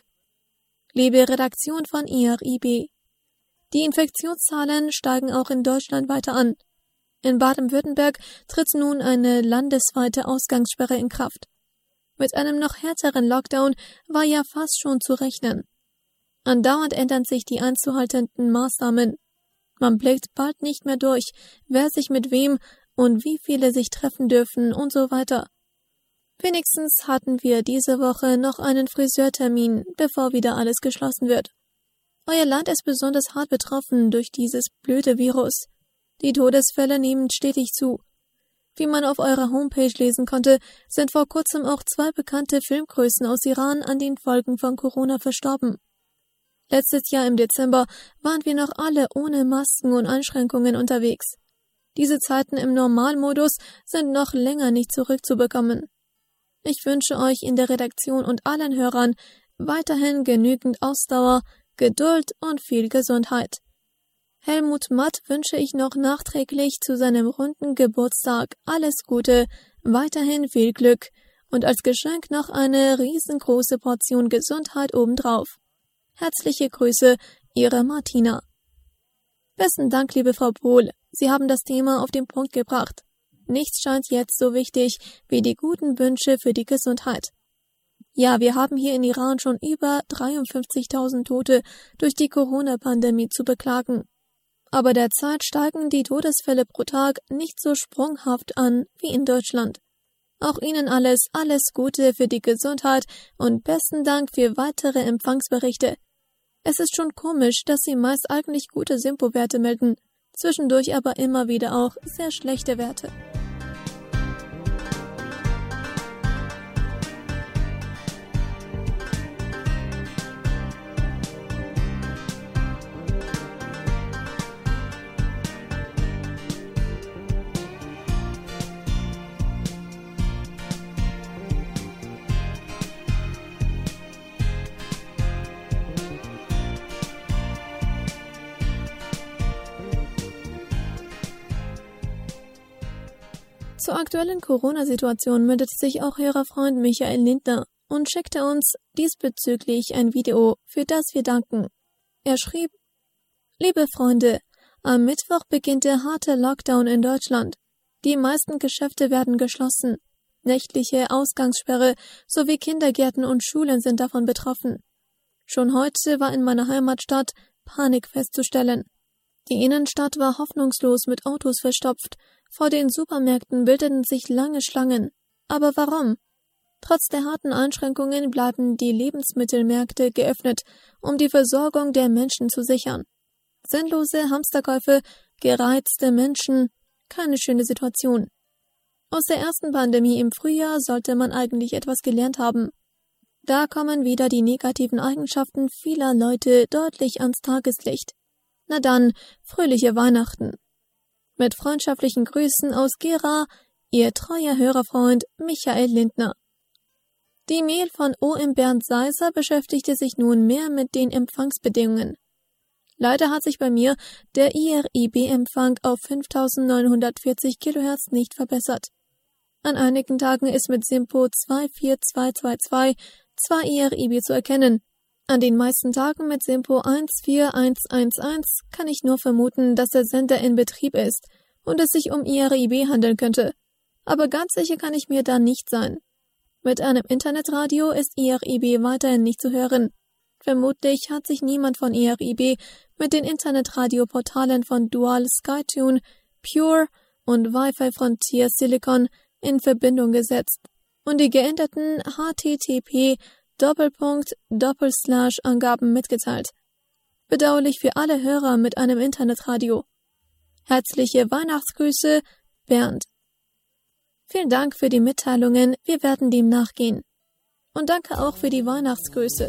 Liebe Redaktion von I R I B. Die Infektionszahlen steigen auch in Deutschland weiter an. In Baden-Württemberg tritt nun eine landesweite Ausgangssperre in Kraft. Mit einem noch härteren Lockdown war ja fast schon zu rechnen. Andauernd ändern sich die einzuhaltenden Maßnahmen. Man blickt bald nicht mehr durch, wer sich mit wem und wie viele sich treffen dürfen und so weiter. Wenigstens hatten wir diese Woche noch einen Friseurtermin, bevor wieder alles geschlossen wird. Euer Land ist besonders hart betroffen durch dieses blöde Virus. Die Todesfälle nehmen stetig zu. Wie man auf eurer Homepage lesen konnte, sind vor kurzem auch zwei bekannte Filmgrößen aus Iran an den Folgen von Corona verstorben. Letztes Jahr im Dezember waren wir noch alle ohne Masken und Einschränkungen unterwegs. Diese Zeiten im Normalmodus sind noch länger nicht zurückzubekommen. Ich wünsche euch in der Redaktion und allen Hörern weiterhin genügend Ausdauer, Geduld und viel Gesundheit. Helmut Matt wünsche ich noch nachträglich zu seinem runden Geburtstag alles Gute, weiterhin viel Glück und als Geschenk noch eine riesengroße Portion Gesundheit obendrauf. Herzliche Grüße, Ihre Martina. Besten Dank, liebe Frau Pohl. Sie haben das Thema auf den Punkt gebracht. Nichts scheint jetzt so wichtig wie die guten Wünsche für die Gesundheit. Ja, wir haben hier in Iran schon über dreiundfünfzigtausend Tote durch die Corona-Pandemie zu beklagen. Aber derzeit steigen die Todesfälle pro Tag nicht so sprunghaft an wie in Deutschland. Auch Ihnen alles, alles Gute für die Gesundheit und besten Dank für weitere Empfangsberichte. Es ist schon komisch, dass Sie meist eigentlich gute SINPO-Werte melden, zwischendurch aber immer wieder auch sehr schlechte Werte. Zur aktuellen Corona-Situation meldet sich auch Hörerfreund Michael Lindner und schickte uns diesbezüglich ein Video, für das wir danken. Er schrieb: Liebe Freunde, am Mittwoch beginnt der harte Lockdown in Deutschland. Die meisten Geschäfte werden geschlossen. Nächtliche Ausgangssperre sowie Kindergärten und Schulen sind davon betroffen. Schon heute war in meiner Heimatstadt Panik festzustellen. Die Innenstadt war hoffnungslos mit Autos verstopft. Vor den Supermärkten bildeten sich lange Schlangen. Aber warum? Trotz der harten Einschränkungen bleiben die Lebensmittelmärkte geöffnet, um die Versorgung der Menschen zu sichern. Sinnlose Hamsterkäufe, gereizte Menschen, keine schöne Situation. Aus der ersten Pandemie im Frühjahr sollte man eigentlich etwas gelernt haben. Da kommen wieder die negativen Eigenschaften vieler Leute deutlich ans Tageslicht. Na dann, fröhliche Weihnachten. Mit freundschaftlichen Grüßen aus Gera, Ihr treuer Hörerfreund Michael Lindner. Die Mail von O M Bernd Seiser beschäftigte sich nun mehr mit den Empfangsbedingungen. Leider hat sich bei mir der I R I B-Empfang auf fünftausendneunhundertvierzig Kilohertz nicht verbessert. An einigen Tagen ist mit SINPO zwei vier zwei zwei zwei zwar I R I B zu erkennen, An den meisten Tagen mit SINPO eins vier eins eins eins kann ich nur vermuten, dass der Sender in Betrieb ist und es sich um I R I B handeln könnte. Aber ganz sicher kann ich mir da nicht sein. Mit einem Internetradio ist I R I B weiterhin nicht zu hören. Vermutlich hat sich niemand von I R I B mit den Internetradioportalen von Dual Skytune, Pure und Wi-Fi Frontier Silicon in Verbindung gesetzt und die geänderten H T T P Doppelpunkt Doppelslash Angaben mitgeteilt. Bedauerlich für alle Hörer mit einem Internetradio. Herzliche Weihnachtsgrüße, Bernd. Vielen Dank für die Mitteilungen, wir werden dem nachgehen. Und danke auch für die Weihnachtsgrüße.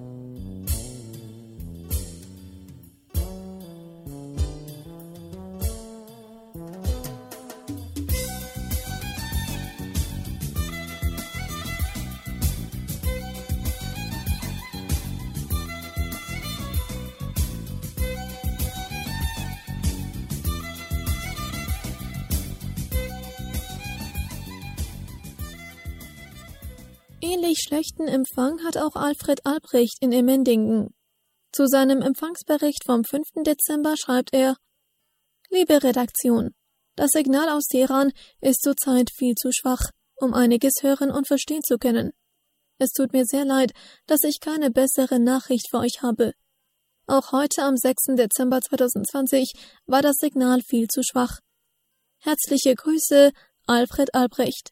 Ähnlich schlechten Empfang hat auch Alfred Albrecht in Emmendingen. Zu seinem Empfangsbericht vom fünften Dezember schreibt er: Liebe Redaktion, das Signal aus Teheran ist zurzeit viel zu schwach, um einiges hören und verstehen zu können. Es tut mir sehr leid, dass ich keine bessere Nachricht für euch habe. Auch heute am sechsten Dezember zweitausendzwanzig war das Signal viel zu schwach. Herzliche Grüße, Alfred Albrecht.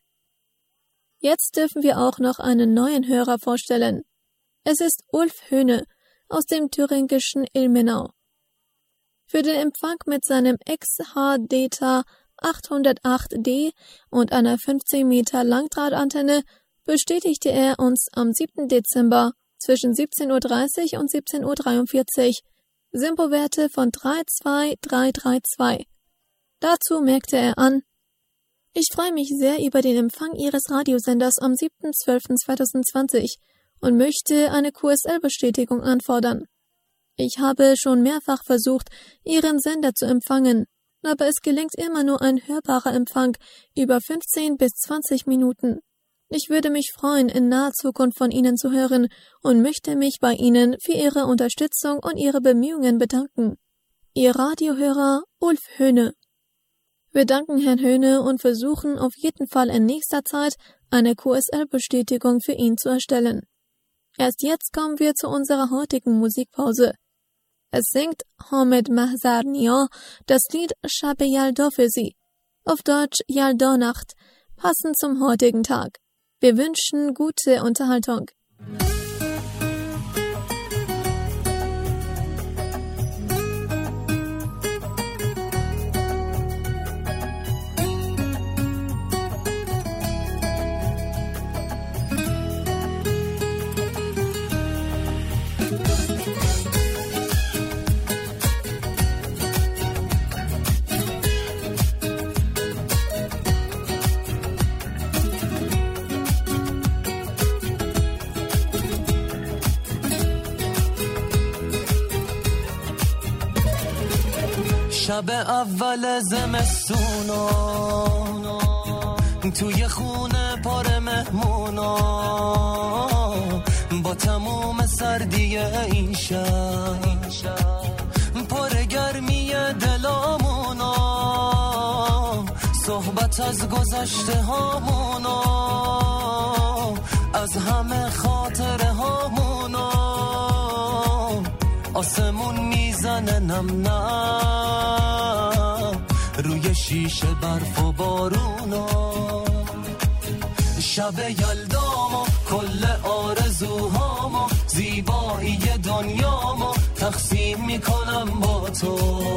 Jetzt dürfen wir auch noch einen neuen Hörer vorstellen. Es ist Ulf Höhne aus dem thüringischen Ilmenau. Für den Empfang mit seinem X H Data achthundertacht D und einer fünfzehn Meter Langdrahtantenne bestätigte er uns am siebten Dezember zwischen siebzehn Uhr dreißig und siebzehn Uhr dreiundvierzig SINPO-Werte von drei zwei drei drei zwei. Dazu merkte er an: Ich freue mich sehr über den Empfang Ihres Radiosenders am siebten zwölften zweitausendzwanzig und möchte eine Q S L-Bestätigung anfordern. Ich habe schon mehrfach versucht, Ihren Sender zu empfangen, aber es gelingt immer nur ein hörbarer Empfang über fünfzehn bis zwanzig Minuten. Ich würde mich freuen, in naher Zukunft von Ihnen zu hören und möchte mich bei Ihnen für Ihre Unterstützung und Ihre Bemühungen bedanken. Ihr Radiohörer Ulf Höhne. Wir danken Herrn Höhne und versuchen auf jeden Fall in nächster Zeit eine Q S L-Bestätigung für ihn zu erstellen. Erst jetzt kommen wir zu unserer heutigen Musikpause. Es singt Hamed Mahzarnia das Lied Shab Yalda für Sie, auf Deutsch Yalda-Nacht, passend zum heutigen Tag. Wir wünschen gute Unterhaltung. شب اول زمستونا توی خونه پاره مهمونا با تموم سردی این شب پاره گرمی دلامونا صحبت از گذشته هامونا از همه خاطره هامونا آسمون میزنه نم نم روی شیشه برف و بارونا شب یلدامو کل آرزوهامو زیبایی دنیامو تقسیم میکنم با تو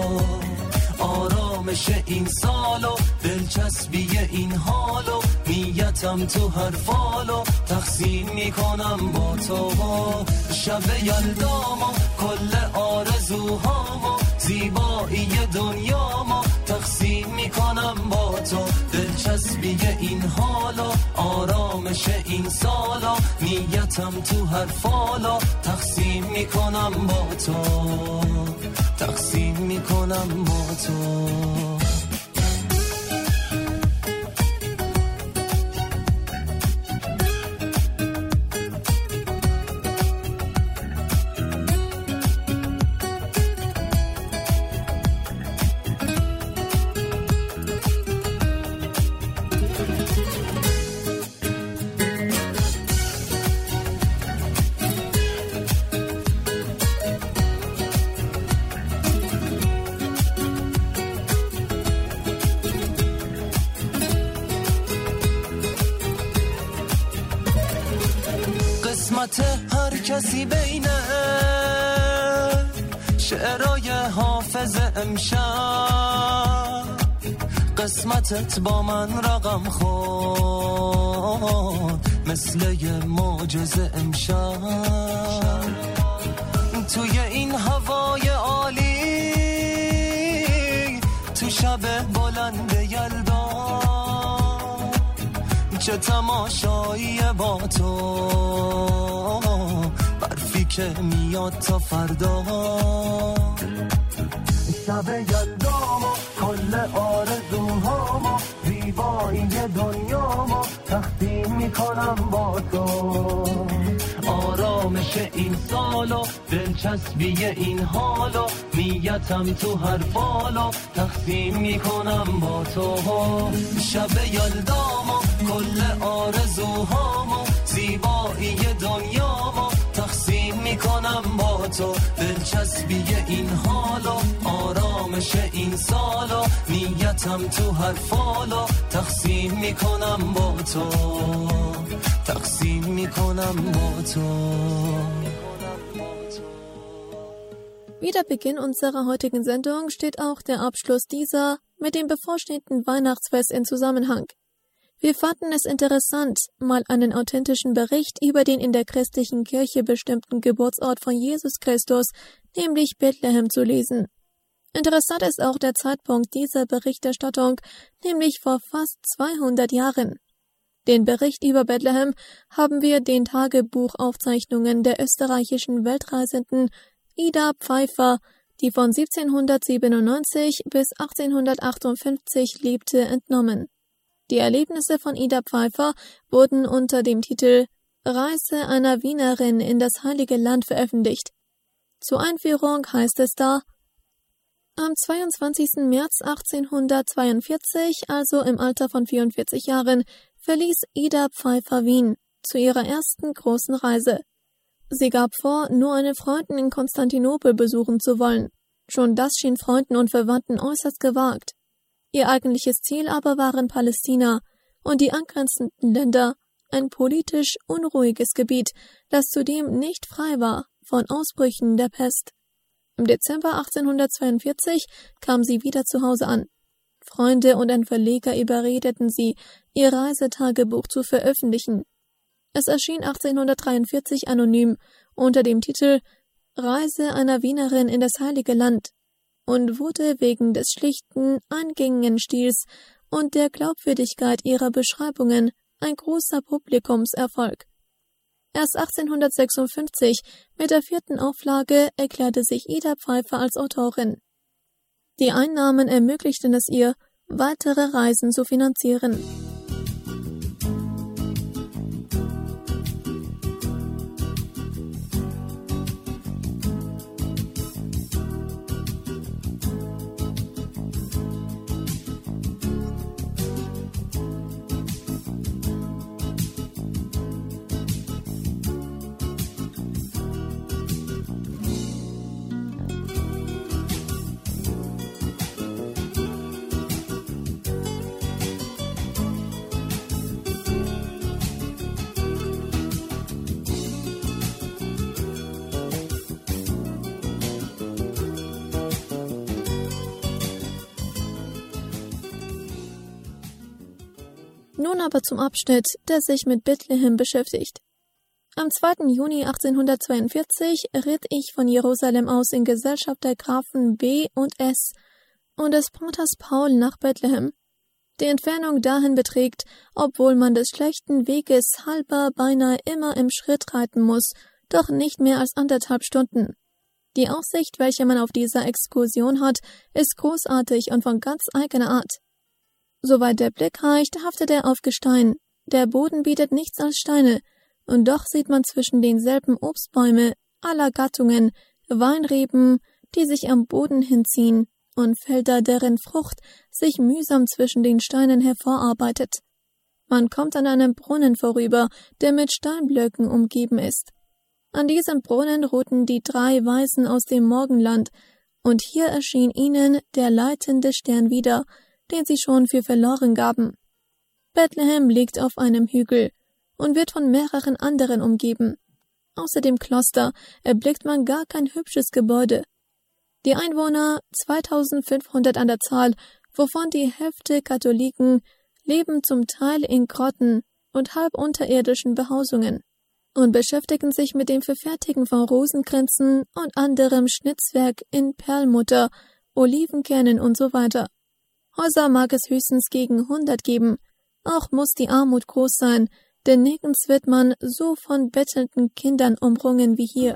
آرامش این سالو دلچسبی این حالو نیتم تو هر فالو تقسیم میکنم با تو شب یلدامو کل آرزوهامو زیبایی دنیامو تقسیم میکنم با تو دلچسبی این حالو آرامش این سالو نیتم تو هر فالو تقسیم میکنم با تو تقسیم میکنم با تو البته هر کسی بینه شعرهای حافظ امشب قسمتت با من رقم خورد مثل یه معجزه امشب توی این هوای عالی تو شب بلند یلدا چه تماشایی با تو برفی که میاد تا فردا شب یلدامو کل آرزوهامو زیبایی دنیامو تقسیم میکنم با تو آرامش این سالو دلچسبی این حالو نیتم تو هر بالو تقسیم میکنم با تو شب یلدامو کل آرزوهامو زیبایی دنیامو تقسیم میکنم با تو دلچسبی این حالو آرامش این سالو نیتم تو هر فالو تقسیم میکنم با تو تقسیم میکنم با تو. Wie der Beginn unserer heutigen Sendung steht auch der Abschluss dieser mit dem bevorstehenden Weihnachtsfest in Zusammenhang. Wir fanden es interessant, mal einen authentischen Bericht über den in der christlichen Kirche bestimmten Geburtsort von Jesus Christus, nämlich Bethlehem, zu lesen. Interessant ist auch der Zeitpunkt dieser Berichterstattung, nämlich vor fast zweihundert Jahren. Den Bericht über Bethlehem haben wir den Tagebuchaufzeichnungen der österreichischen Weltreisenden Ida Pfeiffer, die von siebzehnhundertsiebenundneunzig bis achtzehnhundertachtundfünfzig lebte, entnommen. Die Erlebnisse von Ida Pfeiffer wurden unter dem Titel Reise einer Wienerin in das Heilige Land veröffentlicht. Zur Einführung heißt es da: Am zweiundzwanzigsten März achtzehnhundertzweiundvierzig, also im Alter von vierundvierzig Jahren, verließ Ida Pfeiffer Wien zu ihrer ersten großen Reise. Sie gab vor, nur eine Freundin in Konstantinopel besuchen zu wollen. Schon das schien Freunden und Verwandten äußerst gewagt. Ihr eigentliches Ziel aber waren Palästina und die angrenzenden Länder, ein politisch unruhiges Gebiet, das zudem nicht frei war von Ausbrüchen der Pest. Im Dezember achtzehnhundertzweiundvierzig kam sie wieder zu Hause an. Freunde und ein Verleger überredeten sie, ihr Reisetagebuch zu veröffentlichen. Es erschien achtzehnhundertdreiundvierzig anonym unter dem Titel Reise einer Wienerin in das Heilige Land und wurde wegen des schlichten, eingängigen Stils und der Glaubwürdigkeit ihrer Beschreibungen ein großer Publikumserfolg. Erst achtzehnhundertsechsundfünfzig, mit der vierten Auflage, erklärte sich Ida Pfeiffer als Autorin. Die Einnahmen ermöglichten es ihr, weitere Reisen zu finanzieren. Nun aber zum Abschnitt, der sich mit Bethlehem beschäftigt. Am zweiten Juni achtzehnhundertzweiundvierzig ritt ich von Jerusalem aus in Gesellschaft der Grafen B und S und des Paters Paul nach Bethlehem. Die Entfernung dahin beträgt, obwohl man des schlechten Weges halber beinahe immer im Schritt reiten muss, doch nicht mehr als anderthalb Stunden. Die Aussicht, welche man auf dieser Exkursion hat, ist großartig und von ganz eigener Art. Soweit der Blick reicht, haftet er auf Gestein. Der Boden bietet nichts als Steine, und doch sieht man zwischen denselben Obstbäume aller Gattungen, Weinreben, die sich am Boden hinziehen, und Felder, deren Frucht sich mühsam zwischen den Steinen hervorarbeitet. Man kommt an einem Brunnen vorüber, der mit Steinblöcken umgeben ist. An diesem Brunnen ruhten die drei Weisen aus dem Morgenland, und hier erschien ihnen der leitende Stern wieder, den sie schon für verloren gaben. Bethlehem liegt auf einem Hügel und wird von mehreren anderen umgeben. Außer dem Kloster erblickt man gar kein hübsches Gebäude. Die Einwohner, zweitausendfünfhundert an der Zahl, wovon die Hälfte Katholiken, leben zum Teil in Grotten und halb unterirdischen Behausungen und beschäftigen sich mit dem Verfertigen von Rosenkränzen und anderem Schnitzwerk in Perlmutter, Olivenkernen und so weiter. Häuser mag es höchstens gegen hundert geben, auch muss die Armut groß sein, denn nirgends wird man so von bettelnden Kindern umrungen wie hier.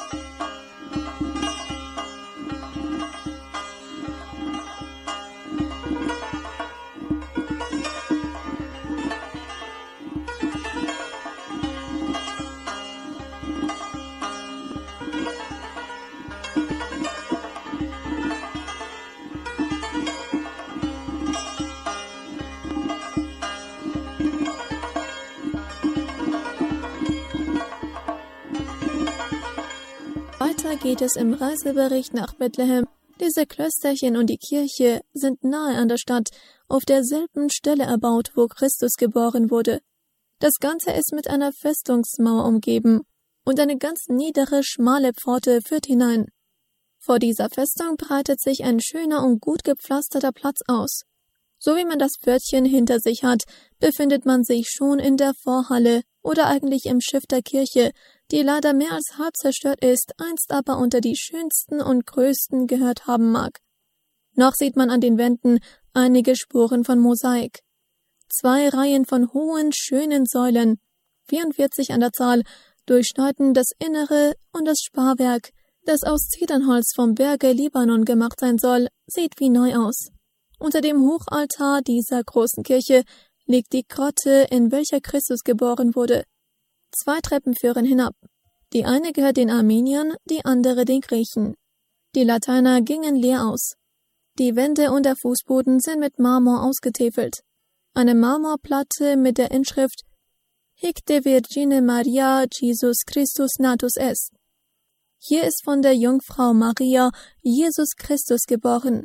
Weiter geht es im Reisebericht nach Bethlehem. Diese Klösterchen und die Kirche sind nahe an der Stadt, auf derselben Stelle erbaut, wo Christus geboren wurde. Das Ganze ist mit einer Festungsmauer umgeben und eine ganz niedere, schmale Pforte führt hinein. Vor dieser Festung breitet sich ein schöner und gut gepflasterter Platz aus. So wie man das Pförtchen hinter sich hat, befindet man sich schon in der Vorhalle oder eigentlich im Schiff der Kirche, die leider mehr als halb zerstört ist, einst aber unter die schönsten und größten gehört haben mag. Noch sieht man an den Wänden einige Spuren von Mosaik. Zwei Reihen von hohen, schönen Säulen, vierundvierzig an der Zahl, durchschneiden das Innere und das Sparrwerk, das aus Zedernholz vom Berge Libanon gemacht sein soll, sieht wie neu aus. Unter dem Hochaltar dieser großen Kirche liegt die Grotte, in welcher Christus geboren wurde. Zwei Treppen führen hinab. Die eine gehört den Armeniern, die andere den Griechen. Die Lateiner gingen leer aus. Die Wände und der Fußboden sind mit Marmor ausgetäfelt. Eine Marmorplatte mit der Inschrift Hic de Virgine Maria Jesus Christus natus est. Hier ist von der Jungfrau Maria Jesus Christus geboren.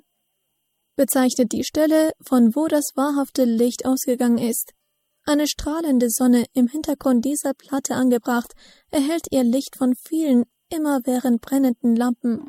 Bezeichnet die Stelle, von wo das wahrhafte Licht ausgegangen ist. Eine strahlende Sonne im Hintergrund dieser Platte angebracht, erhält ihr Licht von vielen immerwährend brennenden Lampen.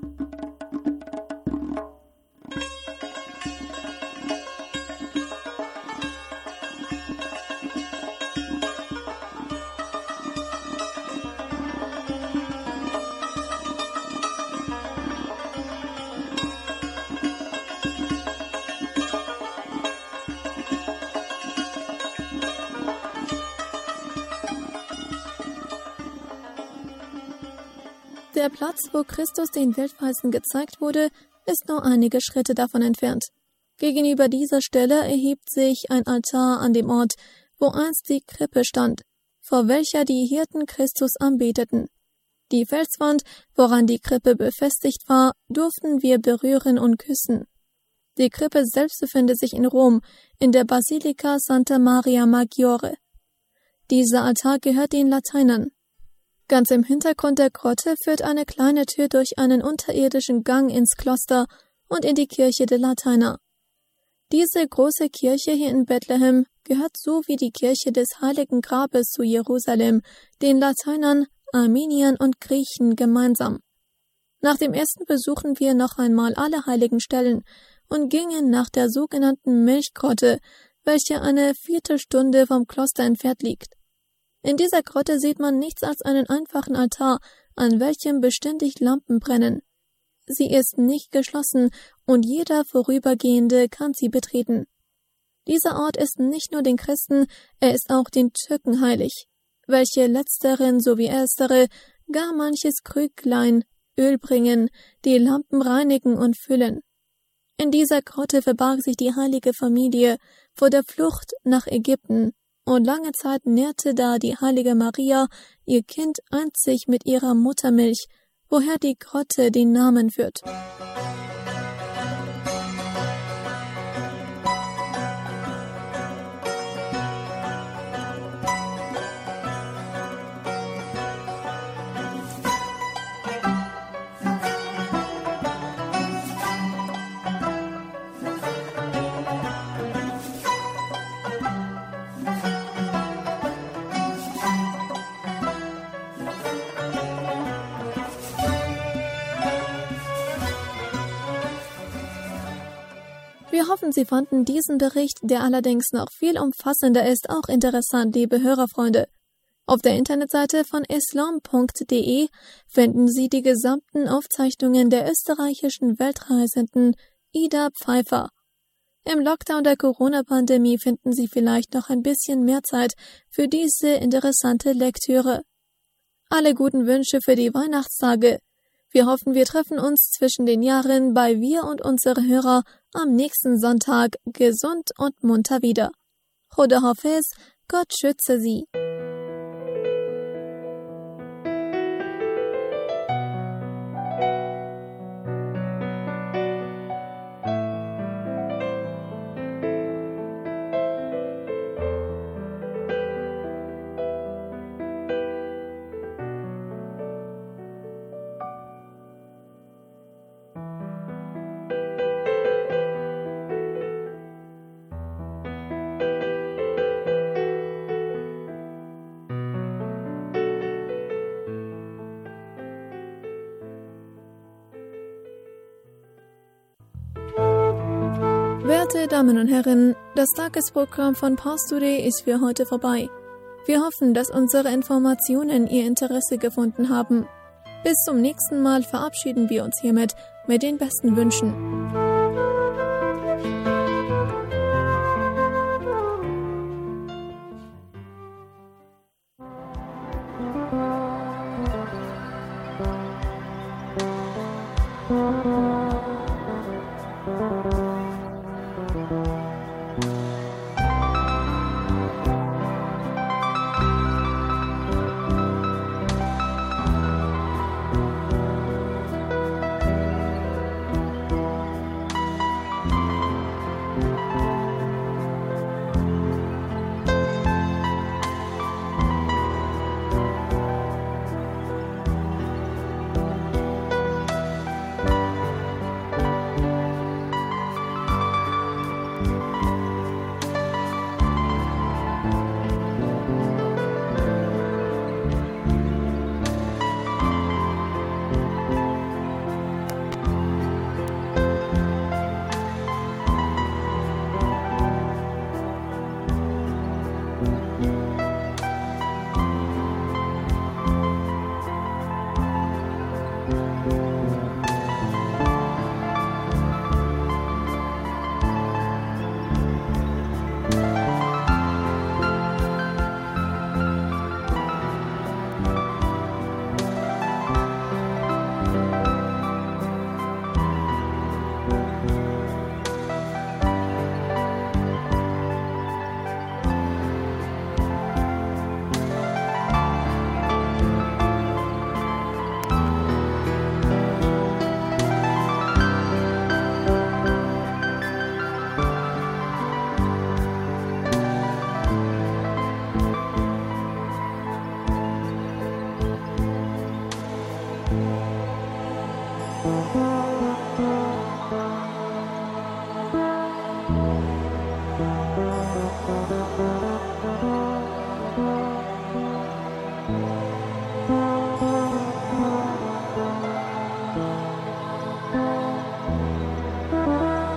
Der Platz, wo Christus den Weltweisen gezeigt wurde, ist nur einige Schritte davon entfernt. Gegenüber dieser Stelle erhebt sich ein Altar an dem Ort, wo einst die Krippe stand, vor welcher die Hirten Christus anbeteten. Die Felswand, woran die Krippe befestigt war, durften wir berühren und küssen. Die Krippe selbst befindet sich in Rom, in der Basilika Santa Maria Maggiore. Dieser Altar gehört den Lateinern. Ganz im Hintergrund der Grotte führt eine kleine Tür durch einen unterirdischen Gang ins Kloster und in die Kirche der Lateiner. Diese große Kirche hier in Bethlehem gehört so wie die Kirche des Heiligen Grabes zu Jerusalem, den Lateinern, Armeniern und Griechen gemeinsam. Nach dem ersten besuchen wir noch einmal alle heiligen Stellen und gingen nach der sogenannten Milchgrotte, welche eine Viertelstunde vom Kloster entfernt liegt. In dieser Grotte sieht man nichts als einen einfachen Altar, an welchem beständig Lampen brennen. Sie ist nicht geschlossen und jeder Vorübergehende kann sie betreten. Dieser Ort ist nicht nur den Christen, er ist auch den Türken heilig, welche letzteren sowie erstere gar manches Krüglein Öl bringen, die Lampen reinigen und füllen. In dieser Grotte verbarg sich die heilige Familie vor der Flucht nach Ägypten, und lange Zeit nährte da die heilige Maria ihr Kind einzig mit ihrer Muttermilch, woher die Grotte den Namen führt. Wir hoffen, Sie fanden diesen Bericht, der allerdings noch viel umfassender ist, auch interessant, liebe Hörerfreunde. Auf der Internetseite von islam punkt de finden Sie die gesamten Aufzeichnungen der österreichischen Weltreisenden Ida Pfeiffer. Im Lockdown der Corona-Pandemie finden Sie vielleicht noch ein bisschen mehr Zeit für diese interessante Lektüre. Alle guten Wünsche für die Weihnachtstage. Wir hoffen, wir treffen uns zwischen den Jahren bei Wir und unsere Hörer am nächsten Sonntag gesund und munter wieder. Khoda Hafiz, Gott schütze Sie. Werte Damen und Herren, das Tagesprogramm von Pars Today ist für heute vorbei. Wir hoffen, dass unsere Informationen Ihr Interesse gefunden haben. Bis zum nächsten Mal verabschieden wir uns hiermit mit den besten Wünschen. Thank you.